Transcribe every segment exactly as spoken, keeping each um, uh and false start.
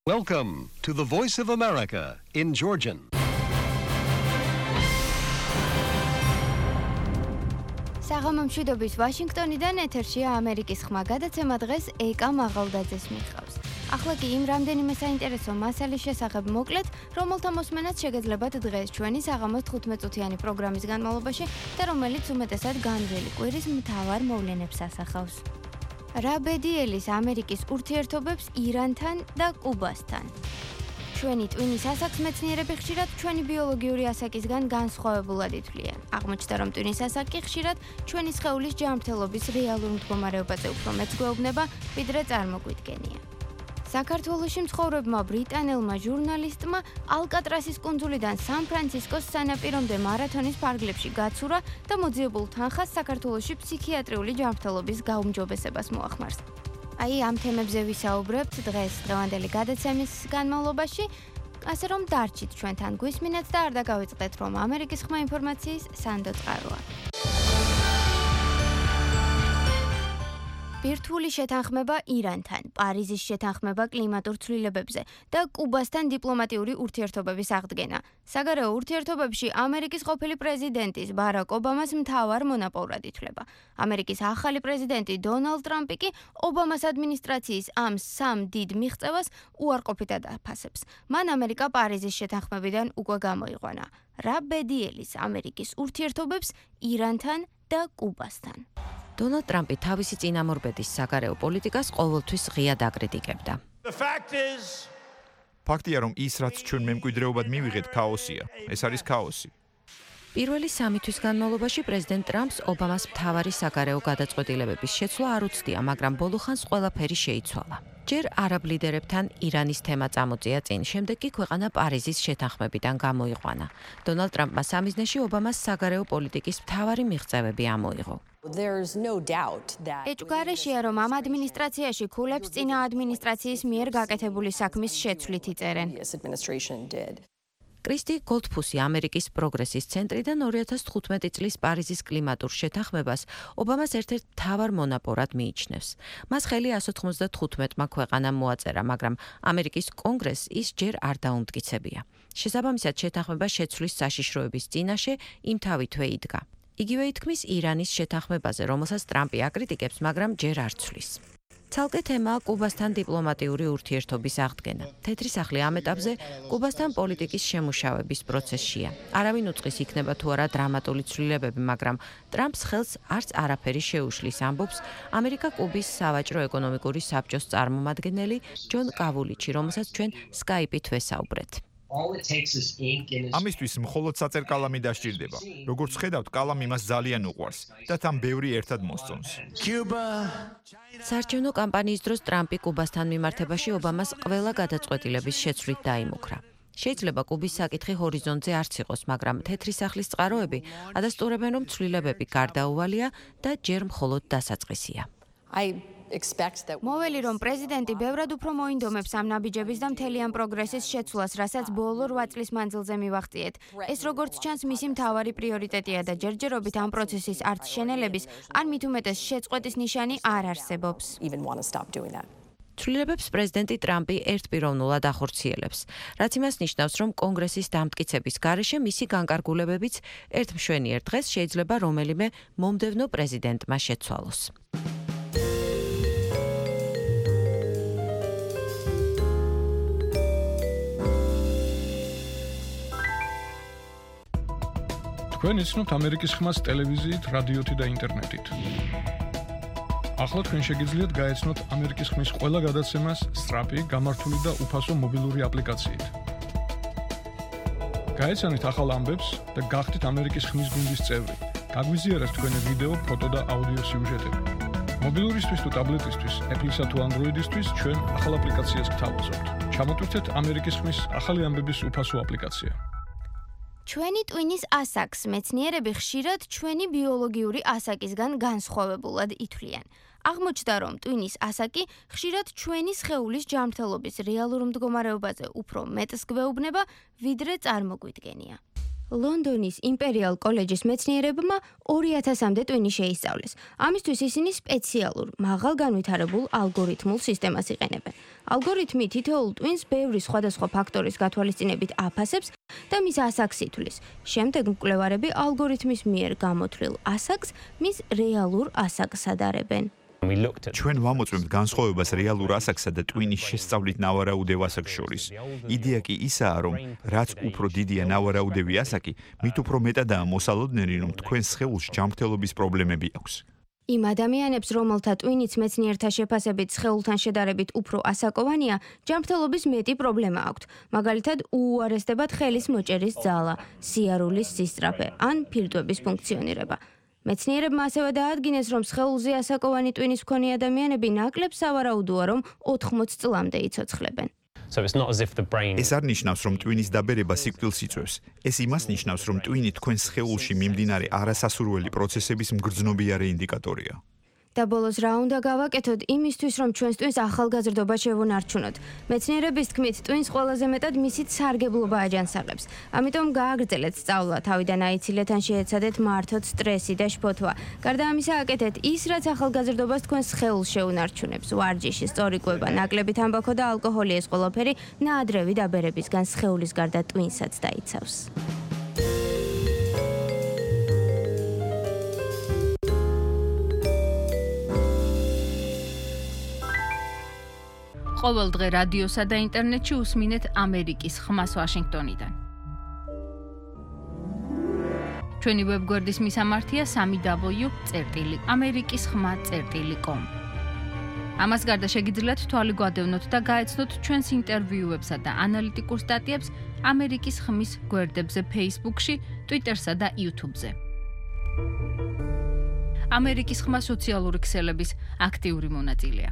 Welcome to the Voice of America in Georgian. საღამომშვიდობის ვაშინგტონიდან ეთერშია ამერიკის ხმა გადაცემა დღეს ეკა მაღალდაძეს მიჰყავს. ახლა კი იმ რამდენიმე საინტერესო მასალის შესახებ მოკლედ, რომელთა მოსმენაც შეგეძლებათ დღეს ჩვენი საღამოს თხუთმეტ-წუთიანი პროგრამის განმავლობაში და რომელიც უმეტესად განვლილი კვირის მთავარ მოვლენებს ასახავს. რა ბედიელის ამერიკის ურთიერთობებს ირანთან და კუბასთან. ჩვენი ტვინის ასაკს მეცნიერები ხშირად ჩვენი ბიოლოგიური ასაკისგან განსხვავებულად ითვლიან. აღმოჩნდა, რომ ტვინის ასაკი ხშირად ჩვენი სხეულის ჯანმრთელობის რეალურ მდგომარეობაზე უფრო მეც გვეუბნება, ვიდრე წარმოგვიდგენია. საქართველოში მცხოვრებმა ბრიტანელმა ჟურნალისტმა ალკატრასის კუნძულიდან სან-ფრანცისკოს სანაპირომდე მარათონის ფარგლებში გაცურა და მოძიებულ თანხას საქართველოში ფსიქიატრიული ჯანმრთელობის გაუმჯობესებას მოახმარს. აი ამ თემებზე ვისაუბრებთ დღეს დღევანდელი გადაცემის განმავლობაში, ასე რომ დარჩით ჩვენთან გვისმინეთ და არ დაგავიწყდეთ, რომ ამერიკის ხმა ინფორმაციის სანდო წყაროა. ბირთვული შეთანხმება ირანთან, პარიზის შეთანხმება კლიმატურ ცვლილებებზე და კუბასთან დიპლომატიური ურთიერთობების აღდგენა. საგარეო ურთიერთობებში ამერიკის ყოფილი პრეზიდენტის ბარაკ ობამას მთავარ მონაპოვრად ითვლება. ამერიკის ახალი პრეზიდენტი დონალდ ტრამპი კი ობამას ადმინისტრაციის ამ სამ დიდ მიღწევას უარყოფითად აფასებს. მან ამერიკა პარიზის შეთანხმებიდან უკვე გამოიყვანა. რა ბედიელის ამერიკის ურთიერთობებს ირანთან და კუბასთან. დონალდ ტრამპი თავისი წინამორბედის საგარეო პოლიტიკას ყოველთვის ღიად აკრიტიკებდა. ფაქტია, რომ ის, რაც ჩვენ მემკვიდრეობად მივიღეთ, ქაოსია. ეს არის ქაოსი. პირველი სამი თვის განმავლობაში პრეზიდენტ ტრამპს ობამას მთავარი საგარეო გადაწყვეტილებების შეცვლა არ უცდია, მაგრამ ბოლო ხანს ყველაფერი შეიცვალა. ჯერ არაბ ლიდერებთან ირანის თემა წამოწია წინ, შემდეგ კი ქვეყანა პარიზის შეთანხმებიდან გამოიყვანა. დონალდ ტრამპმა სამიზნეში ობამას საგარეო პოლიტიკის მთავარი მიღწევები ამოიღო. ეჭვგარეშეა, რომ ამ ადმინისტრაციაში ქულებს წინა ადმინისტრაციის მიერ გაკეთებული საქმის შეცვლით იწერენ. კრისტი გოლდფუსი ამერიკის პროგრესის ცენტრიდან ორი ათას თხუთმეტი წლის პარიზის კლიმატურ შეთანხმებას ობამას ერთ-ერთ მთავარ მონაპოვრად მიიჩნევს. მას ხელი ასი ოცდათხუთმეტმა ქვეყანამ მოაწერა, მაგრამ ამერიკის კონგრესს ის ჯერ არ დაუმტკიცებია. შესაბამისად, შეთანხმება შეცვლის საშიშროების წინაშე იმთავითვე იდგა. იგივე ითქმის ირანის შეთანხმებაზე, რომელსაც ტრამპი აკრიტიკებს, მაგრამ ჯერ არ ცვლის. ცალკე თემაა კუბასთან დიპლომატიური ურთიერთობის აღდგენა. თეთრი სახლი ამ ეტაპზე კუბასთან პოლიტიკის შემუშავების პროცესშია. არავინ უწყის იქნება თუ არა დრამატული ცვლილებები, მაგრამ ტრამპს ხელს არც არაფერი შეუშლის, ამბობს ამერიკა კუბის სავაჭრო ეკონომიკური საბჭოს წარმომადგენელი ჯონ კავულიჩი, რომელსაც ჩვენ სკაიპით ვესაუბრეთ. ამისთვის მხოლოდ საწერ კალამი დასჭირდება. როგორც ხედავთ, კალამი მას ძალიან უყვარს და თან ბევრი ერთად მოსწონს. საარჩევნო კამპანიის დროს ტრამპი კუბასთან მიმართებაში ობამას ყველა გადაწყვეტილების შეცვლით დაიმუქრა. შეიძლება კუბის საკითხი ჰორიზონტზე არც იყოს, მაგრამ თეთრი სახლის წყაროები ადასტურებენ, რომ ცვლილებები გარდაუვალია და ჯერ მხოლოდ დასაწყისია. მოველი, რომ პრეზიდენტი ბევრად უფრო მოინდომებს ამ ნაბიჯების და მთელი ამ პროგრესის შეცვლას, რასაც ბოლო რვა წლის მანძილზე მივახციეთ. ეს როგორც ჩანს, მისი მთავარი პრიორიტეტია და ჯერჯერობით ამ პროცესის არც შენელების, ან მით უმეტეს შეწყვეტის ნიშანი არ არსებობს. ცვლილებებს პრეზიდენტი ტრამპი ერთპიროვნულად ახორციელებს, რაც იმას ნიშნავს, რომ კონგრესის დამტკიცების გარეშე მისი განკარგულებებიც ერთ მშვენიერ დღეს შეიძლება რომელიმე მომდევნო პრეზიდენტმა შეცვალოს. თქვენ იცნობთ ამერიკის ხმას ტელევიზიით, რადიოთი და ინტერნეტით. ახლა თქვენ შეგიძლიათ გაეცნოთ ამერიკის ხმის ყველა გადაცემას სწრაფი, გამართული და უფასო მობილური აპლიკაციით. გაეცანით ახალ ამბებს და გახდით ამერიკის ხმის გუნდის წევრი. გაგვიზიარეთ თქვენი ვიდეო, ფოტო და აუდიო სიუჟეტები. მობილურისთვის თუ ტაბლეტისთვის, Apple-ისა თუ Android-ისთვის ჩვენ ახალ აპლიკაციას გთავაზობთ. ჩამოტვირთეთ ამერიკის ხმის ახალი ამბების უფასო აპლიკაცია. ჩვენი ტვინის ასაკს მეცნიერები ხშირად ჩვენი ბიოლოგიური ასაკისგან განსხვავებულად ითვლიან. აღმოჩნდა, რომ ტვინის ასაკი ხშირად ჩვენი სხეულის ჯანმრთელობის რეალურ მდგომარეობაზე უფრო მეტს გვეუბნება, ვიდრე წარმოგვიდგენია. ლონდონის იმპერიალ კოლეჯის მეცნიერებმა ორი ათასამდე ტვინი შეისწავლეს. ამისთვის ისინი სპეციალურ, მაღალ განვითარებულ ალგორითმულ სისტემას იყენებენ. ალგორითმი თითოეულ ტვინს ბევრი სხვადასხვა ფაქტორის გათვალისწინებით აფასებს და მის ასაკს ითვლის. შემდეგ მკვლევარები ალგორითმის მიერ გამოთვლილ ასაკს მის რეალურ ასაკს ადარებენ. ჩვენ ვამოწმებთ განსხვავებას რეალურ ასაკსა და ტვინის შესწავლით ნავარაუდევ ასაკს შორის. იდეა კი ისაა, რომ რაც უფრო დიდია ნავარაუდევი ასაკი, მით უფრო მეტადაა მოსალოდნელი, რომ თქვენს სხეულში ჯანმრთელობის პრობლემები აქვს. იმ ადამიანებს, რომელთა ტვინიც მეცნიერთა შეფასებით სხეულთან შედარებით უფრო ასაკოვანია, ჯანმრთელობის მეტი პრობლემა აქვთ. მაგალითად, უუარესდებათ ხელის მოჭერის ძალა, სიარულის სისწრაფე ან ფილტვების ფუნქციონირება. მეცნიერებმა ასევე დაადგინეს, რომ სხეულზე ასაკოვანი ტვინის მქონე ადამიანები ნაკლებ სავარაუდოა, რომ ოთხმოც წლამდე იცოცხლებენ. ეს არ ნიშნავს, რომ ტვინის დაბერება სიკვდილს იწვევს. ეს იმას ნიშნავს, რომ ტვინი თქვენ სხეულში მიმდინარე არასასურველი პროცესების მგრძნობიარე ინდიკატორია. და ბოლოს რა უნდა გავაკეთოთ იმისთვის, რომ ჩვენს ტვინს ახალგაზრდობა შევუნარჩუნოთ. მეცნიერების თქმით, ტვინს ყველაზე მეტად მისით სარგებლობა აჯანსაღებს. ამიტომ გააგრძელეთ სწავლა, თავიდან აიცილეთ ან შეეცადეთ მართოთ სტრესი და შფოთვა. გარდა ამისა, აკეთეთ ის, რაც ახალგაზრდობას თქვენს სხეულს შეუნარჩუნებს. ვარჯიში, სწორი კვება, ნაკლები თამბაქო და ალკოჰოლი ეს ყველაფერი ნაადრევი დაბერებისგან სხეულის გარდა ტვინსაც დაიცავს. ყოველ დღე რადიოსა და ინტერნეტში უსმინეთ ამერიკის ხმას ვაშინგტონიდან. ჩვენი ვებგვერდის მისამართია სამი დაბლიუ წერტილი ამერიკის ხმა წერტილი კომ. ამას გარდა შეგიძლიათ თვალი გვადევნოთ და გაეცნოთ ჩვენს ინტერვიუებსა და ანალიტიკურ სტატიებს ამერიკის ხმის გვერდებზე Facebook-ში, Twitter-სა და YouTube-ზე. ამერიკის ხმა სოციალური ქსელების აქტიური მონაწილეა.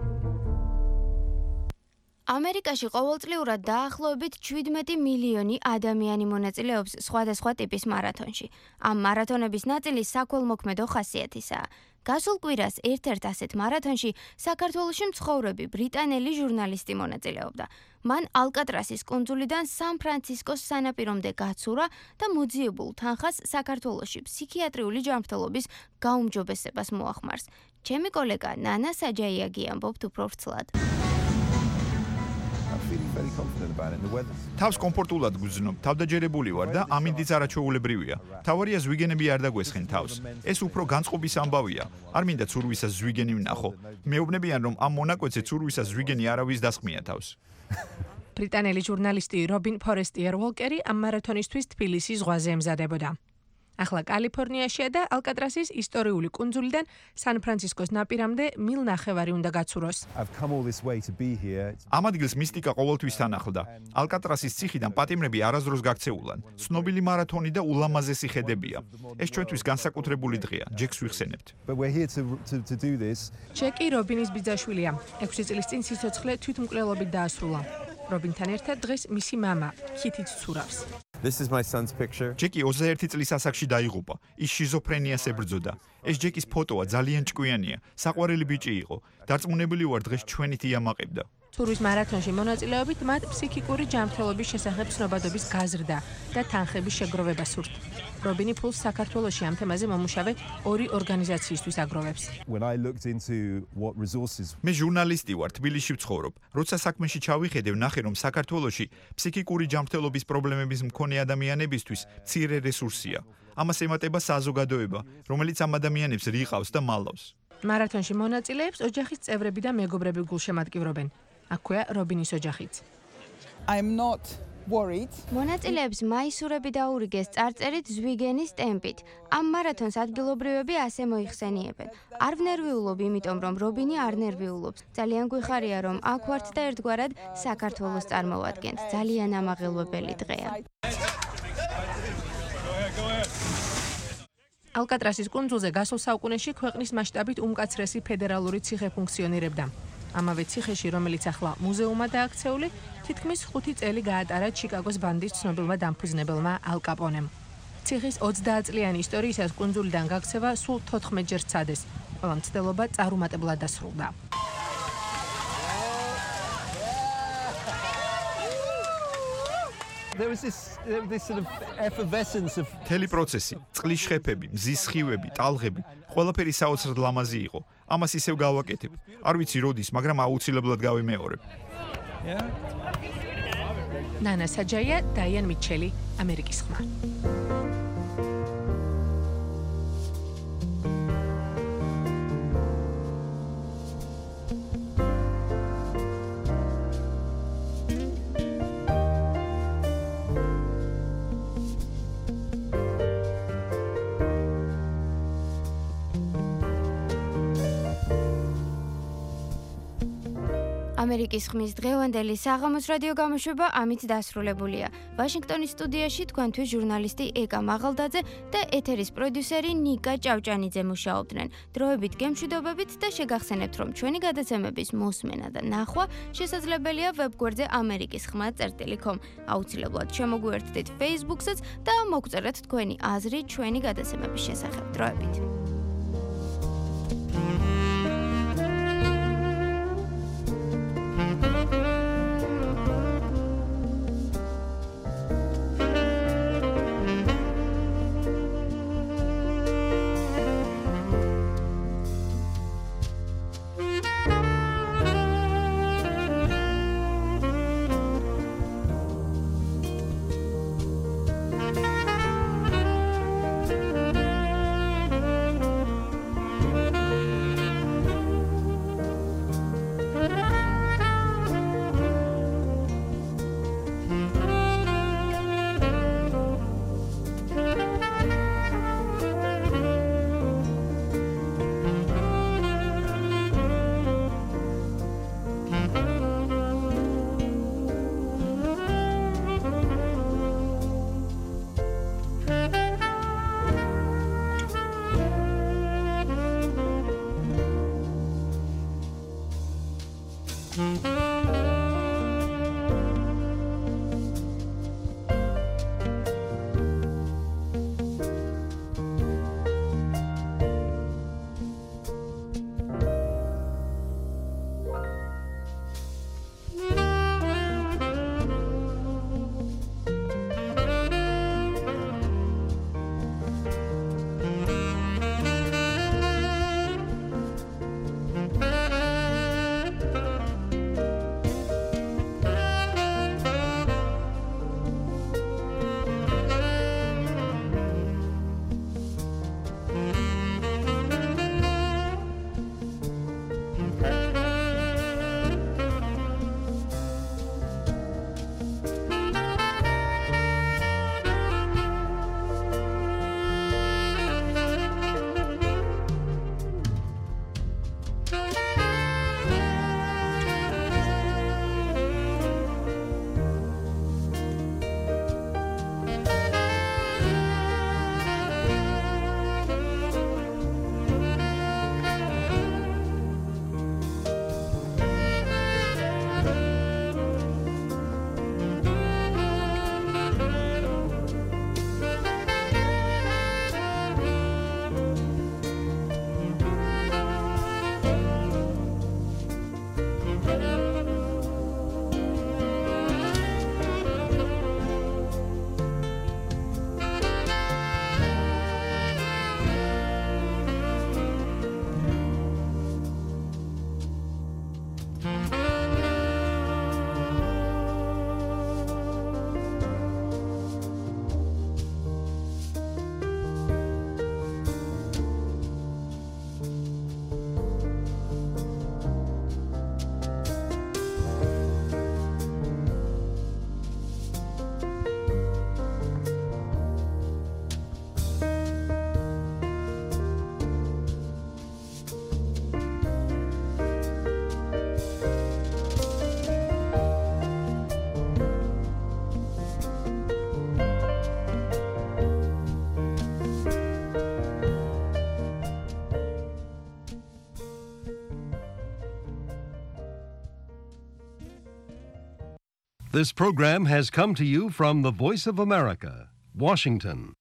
ამერიკაში ყოველწლიურად დაახლოებით შვიდმეტი მილიონი ადამიანი მონაწილეობს სხვადასხვა ტიპის მარათონში. ამ მარათონების ნაწილი საქველმოქმედო ხასიათისაა. გასულ კვირას ერთ-ერთ ასეთ მარათონში საქართველოში მცხოვრები ბრიტანელი ჟურნალისტი მონაწილეობდა. მან ალკატრასის კუნძულიდან სან-ფრანცისკოს სანაპირომდე გაცურა და მოძიებულ თანხას საქართველოში ფსიქიატრიული ჯანმრთელობის გაუმჯობესებას მოახმარს. ჩემი კოლეგა ნანა საჯაიაგი ამბობთ უფრო ვრცლად. თავს კომფორტულად გრძნობ, თავდაჯერებული ვარ და ამინდიც არაჩვეულებრივია. თავარია ზვიგენები არ დაგვესხენ თავს. ეს უფრო განწყობის ამბავია. არ მინდა ცურვისას ზვიგენი ვნახო. მეუბნებიან, რომ ამ მონაკვეთზე ცურვისას ზვიგენი არავის დასხმია თავს. ბრიტანელი ჟურნალისტი რობინ ფორესტიერ უოლკერი ამ მარათონისთვის თბილისის ზღვაზე ემზადებოდა. ახლა კალიფორნიაშია და ალკატრასის ისტორიული კუნძულიდან სან-ფრანცისკოს ნაპირამდე მილ ნახევარი უნდა გაცუროს. ამ ადგილს მისტიკა ყოველთვის თანახლდა. ალკატრასის ციხიდან პატიმრები არასდროს გაქცეულან. ცნობილი მარათონი და ულამაზესი ხედებია. ეს ჩვენთვის განსაკუთრებული დღეა. ჯეკს ვიხსენებთ. ჯეკი რობინის ბიძაშვილია. ექვსი წლის წინ სიცოცხლე თვითმკვლელობით დაასრულა. რობინთან ერთად დღეს მისი მამა, ქითიც ცურავს. This is my son's picture. ჯეკი ოცდაერთი წლის ასაკში დაიღუპა. ის შიზოფრენიას ებრძოდა. ეს ჯეკის ფოტოა, ძალიან ჭკვიანია. საყვარელი ბიჭი იყო. დარწმუნებული ვარ, დღეს ჩვენით იამაყებდა. ცურვის მარათონში მონაწილეობით მათ ფსიქიკური ჯანმრთელობის შესახებ ცნობადობის გაზრდა და თანხების შეგროვება სურთ. რობინი ფულს საქართველოში ამ თემაზე მომუშავე ორი ორგანიზაციისთვის აგროვებს. მე ჟურნალისტი ვარ, თბილისში ვცხოვრობ. როცა საქმეში ჩავიხედე, ვნახე, რომ საქართველოში ფსიქიკური ჯანმრთელობის პრობლემების მქონე ადამიანებისთვის მცირე რესურსია. ამას ემატება საზოგადოება, რომელიც ამ ადამიანებს რიყავს და მალავს. მარათონში მონაწილეებს ოჯახის წევრები და მეგობრები გულშემატკივრობენ. აქვეა რობინის ოჯახიც. I'm not worried. მონაწილეებს მაისურები დაურიგეს წარწერით ზვიგენის ტემპით. ამ მარათონს ადგილობრივები ასე მოიხსენიებენ. არ ვნერვიულობ, იმიტომ რომ რობინი არ ნერვიულობს. ძალიან გვიხარია, რომ აქ ვართ და ერთგვარად საქართველოს წარმოვადგენთ. ძალიან ამაღელვებელი დღეა. ალკატრასის კუნძულზე გასულ საუკუნეში ქვეყნის მასშტაბით უმკაცრესი ფედერალური ციხე ფუნქციონირებდა. ამავე ციხეში, რომელიც ახლა მუზეუმად დააქცეული, თითქმის ხუთი წელი გაატარა ჩიკაგოს ბანდის ცნობილმა დამფუძნებელმა ალ კაპონემ. ციხის ოცდაათ წლიანი ისტორიისას კუნძულიდან გაქცევა სულ თოთხმეტჯერ სცადეს. ყველა მცდელობა წარუმატებლად დასრულდა. There was this this sort of effervescence of მთელი პროცესი, წყლის შეფები, მზის სხივები, ტალღები, ყველაფერი საოცრად ლამაზი იყო. ამას ისევ გავაკეთებ. არ ვიცი როდის, მაგრამ აუცილებლად გავიმეორებ. ნანა საჯაია, დაიან მიჩელი, ამერიკის ხმა. ამერიკის ხმის დღევანდელი საღამოს რადიო გამოშვება ამით დასრულებულია. ვაშინგტონის სტუდიაში თქვენთვის ჟურნალისტი ეკა მაღალდაძე და ეთერის პროდიუსერი ნიკა ჭავჭანიძე მუშაობდნენ. დროებით გემშვიდობებით და შეგახსენებთ, რომ ჩვენი გადაცემების მოსმენა და ნახვა შესაძლებელია ვებგვერდზე ამერიკის ხმა წერტილი კომ. აუცილებლად შემოგვიერთდით Facebook-საც და მოგწერეთ თქვენი აზრი ჩვენი გადაცემების შესახებ. დროებით. This program has come to you from the Voice of America, Washington.